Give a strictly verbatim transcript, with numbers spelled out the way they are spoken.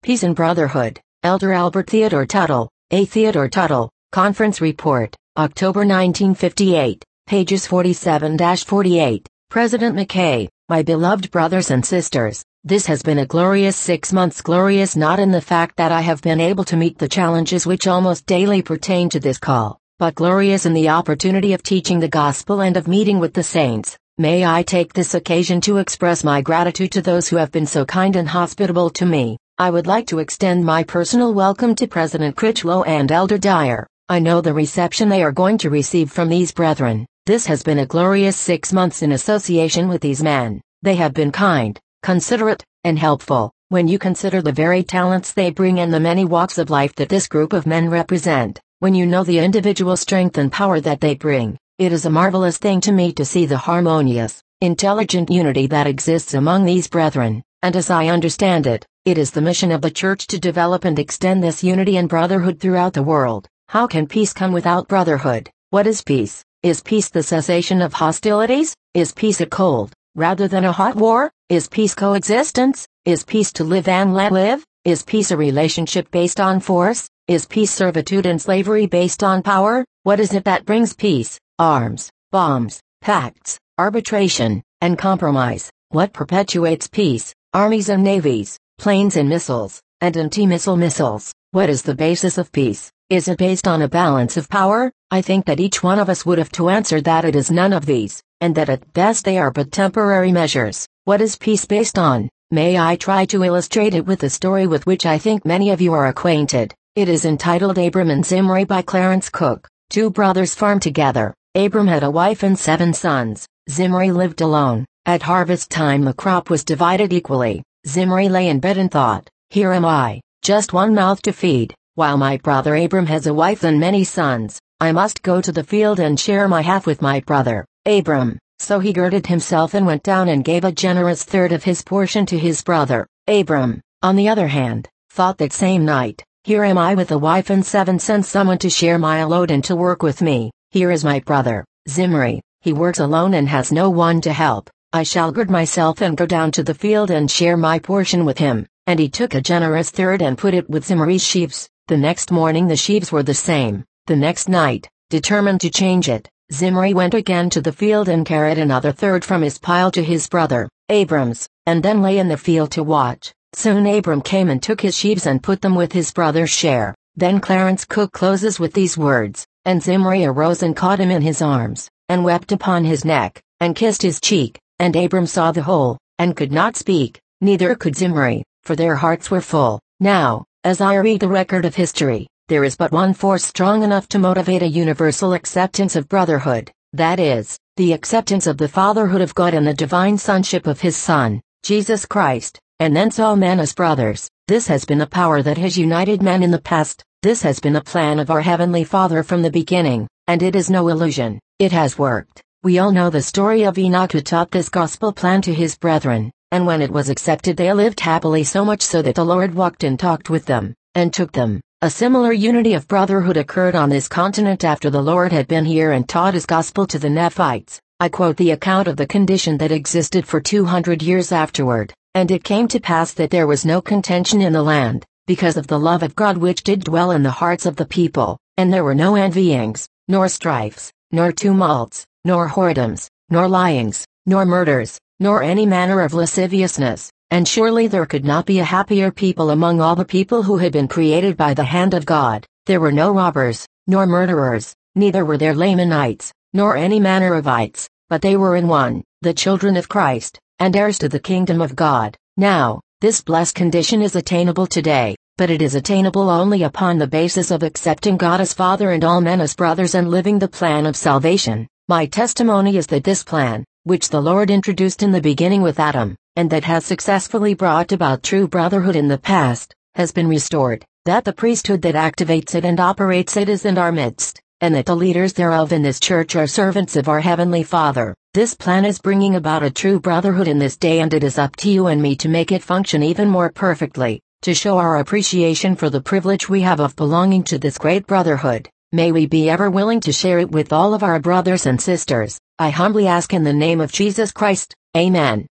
Peace and Brotherhood. Elder Albert Theodore Tuttle, A. Theodore Tuttle, Conference Report, October nineteen fifty-eight, pages forty-seven to forty-eight. President McKay, my beloved brothers and sisters, this has been a glorious six months, glorious not in the fact that I have been able to meet the challenges which almost daily pertain to this call, but glorious in the opportunity of teaching the gospel and of meeting with the saints. May I take this occasion to express my gratitude to those who have been so kind and hospitable to me. I would like to extend my personal welcome to President Critchlow and Elder Dyer. I know the reception they are going to receive from these brethren. This has been a glorious six months in association with these men. They have been kind, considerate, and helpful. When you consider the varied talents they bring and the many walks of life that this group of men represent, when you know the individual strength and power that they bring, it is a marvelous thing to me to see the harmonious, intelligent unity that exists among these brethren, and as I understand it, it is the mission of the Church to develop and extend this unity and brotherhood throughout the world. How can peace come without brotherhood? What is peace? Is peace the cessation of hostilities? Is peace a cold, rather than a hot war? Is peace coexistence? Is peace to live and let live? Is peace a relationship based on force? Is peace servitude and slavery based on power? What is it that brings peace? Arms, bombs, pacts, arbitration, and compromise. What perpetuates peace? Armies and navies, planes and missiles, and anti-missile missiles. What is the basis of peace? Is it based on a balance of power? I think that each one of us would have to answer that it is none of these, and that at best they are but temporary measures. What is peace based on? May I try to illustrate it with a story with which I think many of you are acquainted. It is entitled Abram and Zimri by Clarence Cook. Two brothers farmed together. Abram had a wife and seven sons. Zimri lived alone. At harvest time the crop was divided equally. Zimri lay in bed and thought, here am I, just one mouth to feed, while my brother Abram has a wife and many sons. I must go to the field and share my half with my brother, Abram. So he girded himself and went down and gave a generous third of his portion to his brother. Abram, on the other hand, thought that same night, here am I with a wife and seven sons, someone to share my load and to work with me. Here is my brother, Zimri, he works alone and has no one to help. I shall gird myself and go down to the field and share my portion with him. And he took a generous third and put it with Zimri's sheaves. The next morning the sheaves were the same. The next night, determined to change it, Zimri went again to the field and carried another third from his pile to his brother, Abram's, and then lay in the field to watch. Soon Abram came and took his sheaves and put them with his brother's share. Then Clarence Cook closes with these words, and Zimri arose and caught him in his arms, and wept upon his neck, and kissed his cheek. And Abram saw the whole, and could not speak, neither could Zimri, for their hearts were full. Now, as I read the record of history, there is but one force strong enough to motivate a universal acceptance of brotherhood, that is, the acceptance of the fatherhood of God and the divine sonship of his Son, Jesus Christ, and thence all men as brothers. This has been a power that has united men in the past, this has been a plan of our Heavenly Father from the beginning, and it is no illusion, it has worked. We all know the story of Enoch, who taught this gospel plan to his brethren, and when it was accepted they lived happily, so much so that the Lord walked and talked with them, and took them. A similar unity of brotherhood occurred on this continent after the Lord had been here and taught his gospel to the Nephites. I quote the account of the condition that existed for two hundred years afterward. And it came to pass that there was no contention in the land, because of the love of God which did dwell in the hearts of the people, and there were no envyings, nor strifes, nor tumults, nor whoredoms, nor lyings, nor murders, nor any manner of lasciviousness. And surely there could not be a happier people among all the people who had been created by the hand of God. There were no robbers, nor murderers, neither were there Lamanites, nor any manner of ites, but they were in one, the children of Christ, and heirs to the kingdom of God. Now, this blessed condition is attainable today, but it is attainable only upon the basis of accepting God as Father and all men as brothers and living the plan of salvation. My testimony is that this plan, which the Lord introduced in the beginning with Adam, and that has successfully brought about true brotherhood in the past, has been restored, that the priesthood that activates it and operates it is in our midst, and that the leaders thereof in this church are servants of our Heavenly Father. This plan is bringing about a true brotherhood in this day, and it is up to you and me to make it function even more perfectly, to show our appreciation for the privilege we have of belonging to this great brotherhood. May we be ever willing to share it with all of our brothers and sisters. I humbly ask in the name of Jesus Christ. Amen.